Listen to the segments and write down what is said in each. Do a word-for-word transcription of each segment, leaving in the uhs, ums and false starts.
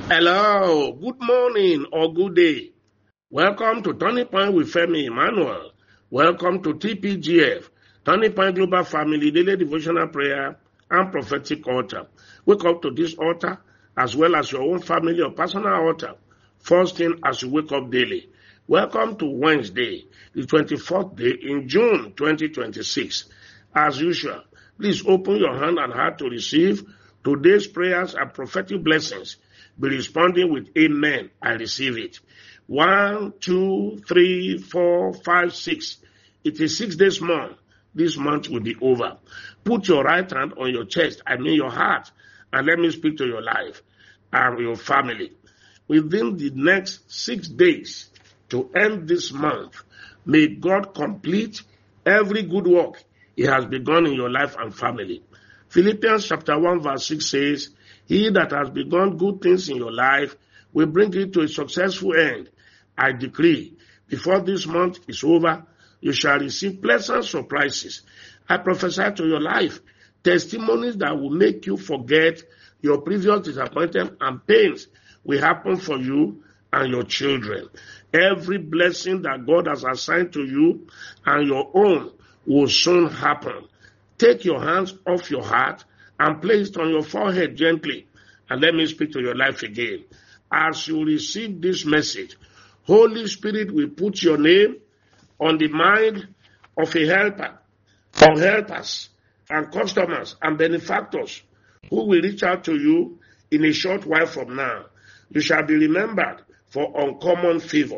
Hello, good morning or good day. Welcome to Turning Point with Femi Emmanuel. Welcome to T P G F, Turning Point Global Family Daily Devotional Prayer and Prophetic Altar. Wake up to this altar as well as your own family or personal altar. First thing as you wake up daily. Welcome to Wednesday, the twenty-fourth day in June twenty twenty-six. As usual, please open your hand and heart to receive today's prayers and prophetic blessings. Be responding with amen. I receive it. One, two, three, four, five, six. It is six days month. This month will be over. Put your right hand on your chest, I mean your heart, and let me speak to your life and your family. Within the next six days to end this month, may God complete every good work He has begun in your life and family. Philippians chapter one verse six says, He that has begun good things in your life will bring it to a successful end. I decree, before this month is over, you shall receive pleasant surprises. I prophesy to your life, testimonies that will make you forget your previous disappointment and pains will happen for you and your children. Every blessing that God has assigned to you and your own will soon happen. Take your hands off your heart and place it on your forehead gently. And let me speak to your life again. As you receive this message, Holy Spirit will put your name on the mind of a helper, or helpers, and customers, and benefactors who will reach out to you in a short while from now. You shall be remembered for uncommon favor.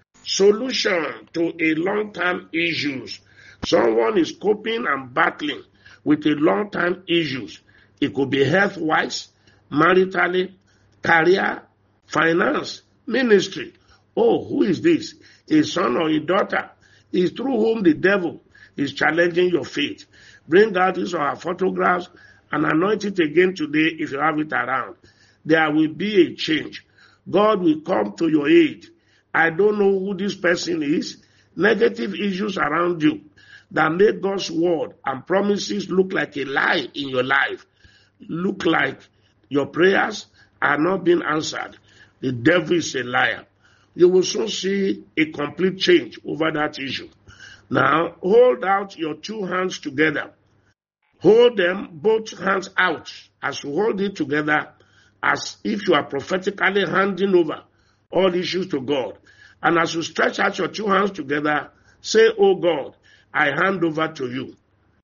Solution to a long-term issues. Someone is coping and battling with a long-term issues. It could be health-wise, maritally, career, finance, ministry. Oh, who is this? A son or a daughter is through whom the devil is challenging your faith. Bring out his or her photographs and anoint it again today if you have it around. There will be a change. God will come to your aid. I don't know who this person is. Negative issues around you that make God's word and promises look like a lie in your life. Look like your prayers are not being answered. The devil is a liar. You will soon see a complete change over that issue. Now, hold out your two hands together. Hold them, both hands out, as you hold it together, as if you are prophetically handing over all issues to God. And as you stretch out your two hands together, say, Oh God, I hand over to you.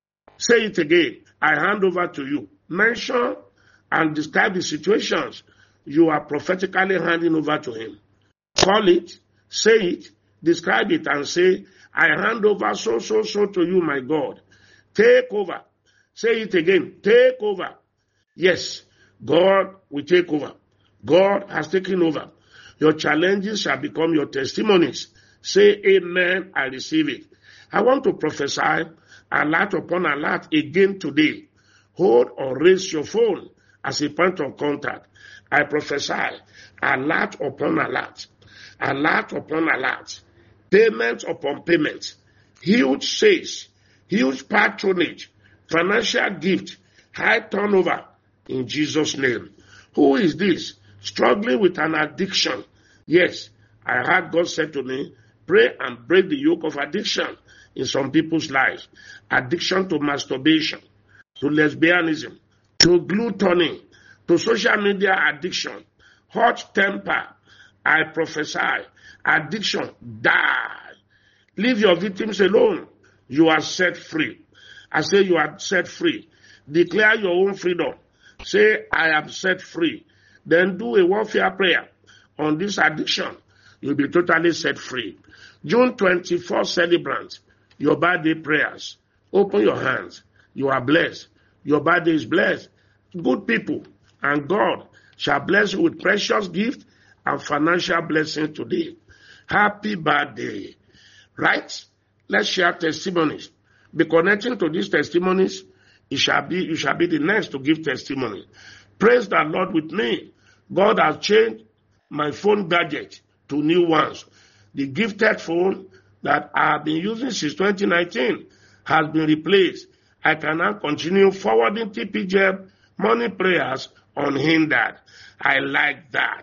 Say it again, I hand over to you. Mention and describe the situations you are prophetically handing over to Him. Call it, say it, describe it, and say, I hand over so, so, so to you, my God. Take over. Say it again, take over. Yes, God will take over. God has taken over. Your challenges shall become your testimonies. Say amen, I receive it. I want to prophesy alert upon alert again today. Hold or raise your phone as a point of contact. I prophesy alert upon alert. Alert upon alert. Payment upon payment. Huge sales. Huge patronage. Financial gift. High turnover. In Jesus' name. Who is this? Struggling with an addiction. Yes, I heard God said to me, pray and break the yoke of addiction in some people's lives. Addiction to masturbation, to lesbianism, to gluttony, to social media addiction, hot temper. I prophesy, addiction, die. Leave your victims alone. You are set free. I say you are set free. Declare your own freedom. Say, I am set free. Then do a warfare prayer on this addiction. You'll be totally set free. June twenty-fourth celebrant, your birthday prayers. Open your hands. You are blessed. Your birthday is blessed. Good people and God shall bless you with precious gift and financial blessing today. Happy birthday. Right? Let's share testimonies. Be connecting to these testimonies. It shall be, you shall be the next to give testimony. Praise the Lord with me. God has changed my phone gadget to new ones. The gifted phone that I have been using since twenty nineteen has been replaced. I can now continue forwarding T P G F morning prayers unhindered. I like that.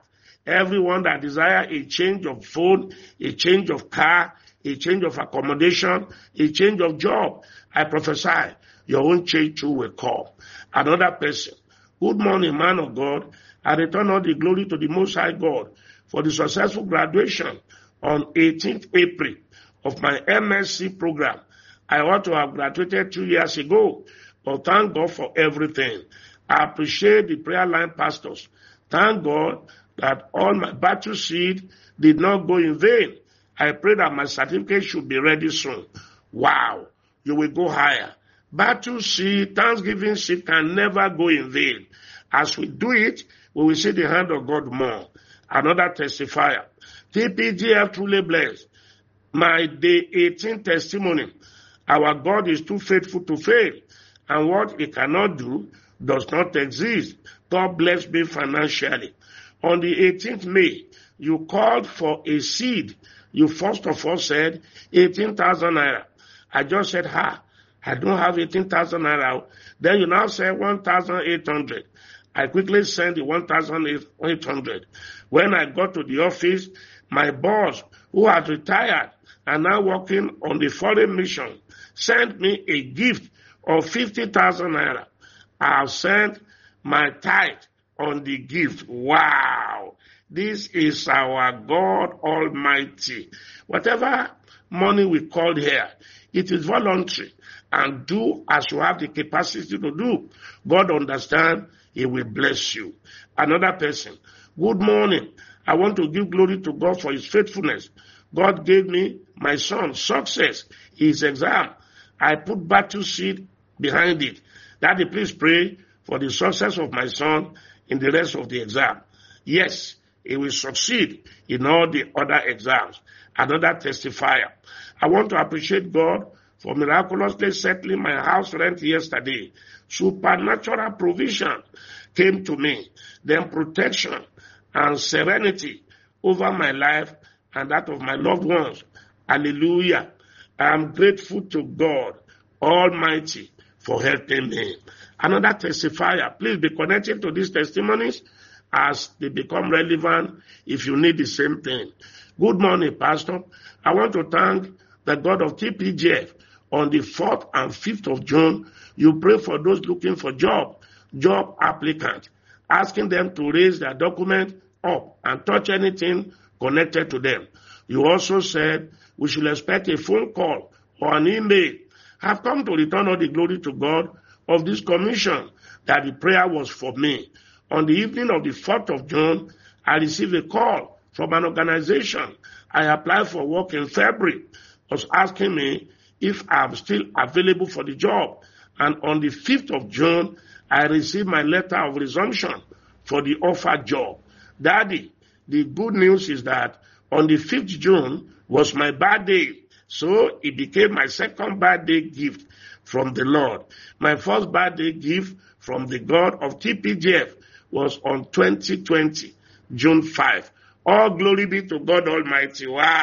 Everyone that desire a change of phone, a change of car, a change of accommodation, a change of job, I prophesy your own change too will come. Another person, good morning, man of God. I return all the glory to the Most High God for the successful graduation on eighteenth April of my M S C program. I ought to have graduated two years ago, but thank God for everything. I appreciate the prayer line pastors. Thank God that all my battle seed did not go in vain. I pray that my certificate should be ready soon. Wow, you will go higher. Battle seed, Thanksgiving seed can never go in vain. As we do it, we will see the hand of God more. Another testifier. T P G F truly blessed. My day eighteen testimony. Our God is too faithful to fail, and what he cannot do does not exist. God bless me financially. On the eighteenth of May, you called for a seed. You first of all said eighteen thousand naira. I just said, ha, I don't have eighteen thousand naira. Then you now say one thousand eight hundred. I quickly sent the one thousand eight hundred. When I got to the office, my boss, who had retired and now working on the foreign mission, sent me a gift of fifty thousand naira. I have sent my tithe on the gift. Wow. This is our God Almighty. Whatever money we called here, it is voluntary. And do as you have the capacity to do. God understand, he will bless you. Another person, good morning. I want to give glory to God for his faithfulness. God gave me my son success in his exam. I put battle seed behind it. Daddy, please pray for the success of my son in the rest of the exam. Yes, he will succeed in all the other exams. Another testifier. I want to appreciate God for miraculously settling my house rent yesterday. Supernatural provision came to me. Then protection and serenity over my life and that of my loved ones. Hallelujah. I am grateful to God Almighty for helping me. Another testifier, please be connected to these testimonies as they become relevant if you need the same thing. Good morning, Pastor. I want to thank the God of T P G F. On the fourth and fifth of June, you pray for those looking for job, job applicants, asking them to raise their document up and touch anything connected to them. You also said we should expect a phone call or an email. I've come to return all the glory to God of this commission that the prayer was for me. On the evening of the fourth of June, I received a call from an organization. I applied for work in February, was asking me if I'm still available for the job. And on the fifth of June, I received my letter of resumption for the offered job. Daddy, the good news is that on the fifth of June was my birthday. So it became my second birthday gift from the Lord. My first birthday gift from the God of T P G F was on twenty twenty, June fifth. All glory be to God Almighty.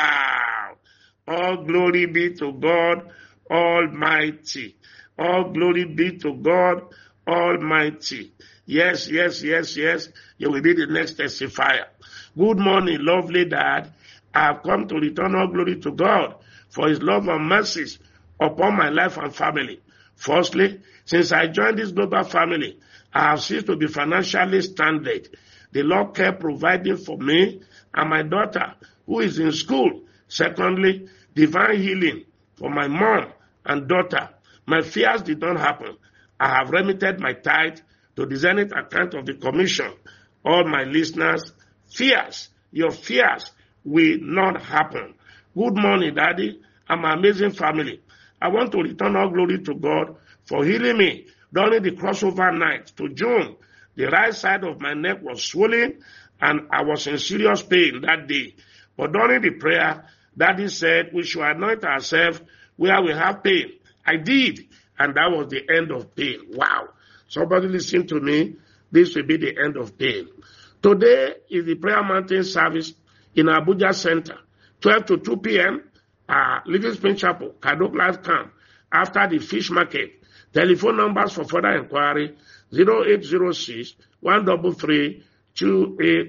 Wow. All glory be to God Almighty. All glory be to God Almighty. Yes, yes, yes, yes. You will be the next testifier. Good morning, lovely Dad. I have come to return all glory to God for his love and mercies upon my life and family. Firstly, since I joined this global family, I have ceased to be financially stranded. The Lord kept providing for me and my daughter, who is in school. Secondly, divine healing for my mom and daughter. My fears did not happen. I have remitted my tithe to the Zenith account of the commission. All my listeners, fears, your fears will not happen. Good morning, Daddy, and my amazing family. I want to return all glory to God for healing me during the crossover night to June. The right side of my neck was swollen, and I was in serious pain that day. But during the prayer, Daddy said we should anoint ourselves where we have pain. I did, and that was the end of pain. Wow. Somebody listen to me. This will be the end of pain. Today is the Prayer Mountain service in Abuja Center, twelve to two p.m. Uh, Living Spring Chapel, Kadok Life Camp, after the fish market. Telephone numbers for further inquiry, zero eight zero six, one three three, two eight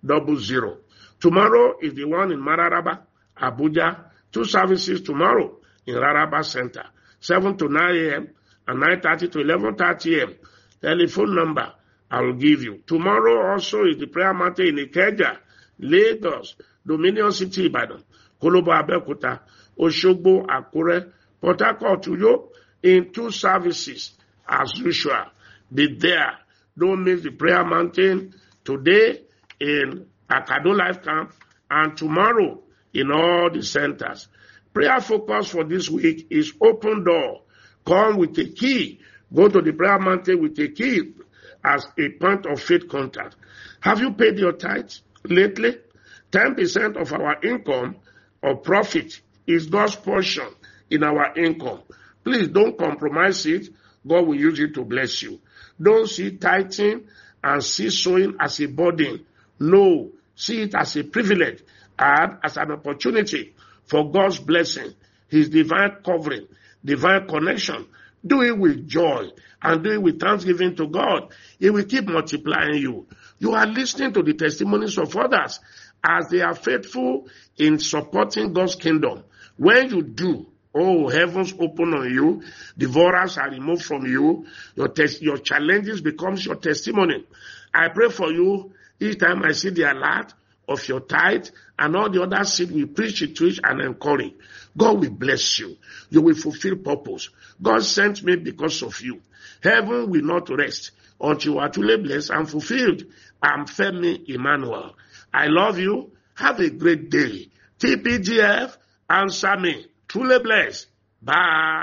double zero. Tomorrow is the one in Mararaba, Abuja. Two services tomorrow in Raraba Center, seven to nine a.m. and nine thirty to eleven thirty a.m. Telephone number I will give you. Tomorrow also is the prayer mountain in Ikeja, Lagos, Dominion City, Ibadan, Kolobo Abeokuta, Oshogbo, Akure, Port Harcourt, Uyo, in two services as usual. Be there. Don't miss the prayer mountain today in Akado Life Camp and tomorrow in all the centers. Prayer focus for this week is open door. Come with a key. Go to the prayer mountain with a key as a point of faith contact. Have you paid your tithes lately? ten percent of our income or profit is God's portion in our income. Please don't compromise it. God will use it to bless you. Don't see tithing and see sowing as a burden. No, see it as a privilege and as an opportunity for God's blessing, His divine covering, divine connection. Do it with joy and do it with thanksgiving to God. He will keep multiplying you. You are listening to the testimonies of others as they are faithful in supporting God's kingdom. When you do, oh, heavens open on you, devourers are removed from you, your tes- your challenges becomes your testimony. I pray for you each time I see the alert of your tithe and all the other seed we preach it, preach and encourage. God will bless you. You will fulfill purpose. God sent me because of you. Heaven will not rest until you are truly blessed and fulfilled. I'm Femi Emmanuel. I love you. Have a great day. T P G F, answer me. Truly blessed. Bye.